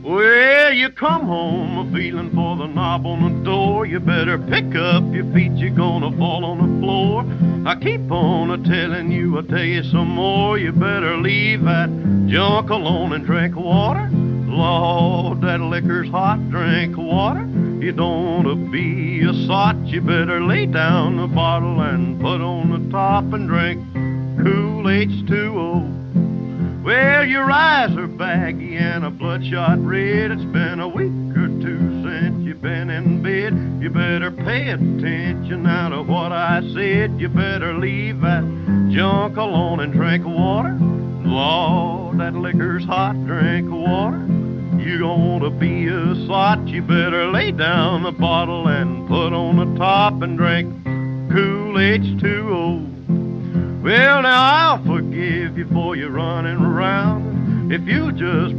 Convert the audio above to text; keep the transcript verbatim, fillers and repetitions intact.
Well, you come home a feeling for the knob on the door. You better pick up your feet, you're gonna fall on the floor. I keep on a telling you, I'll tell you some more. You better leave that junk alone and drink water. Lord, that liquor's hot, drink water. You don't wanna be a sot, you better lay down the bottle and put on the top and drink cool H two O. Well, your eyes are baggy and a bloodshot red. It's been a week or two since you've been in bed. You better pay attention now to what I said. You better leave that junk alone and drink water. Lord, that liquor's hot, drink water. You gonna be a sot, you better lay down the bottle and put on the top and drink cool H two O. Well, now I'll forgive you for you running around if you just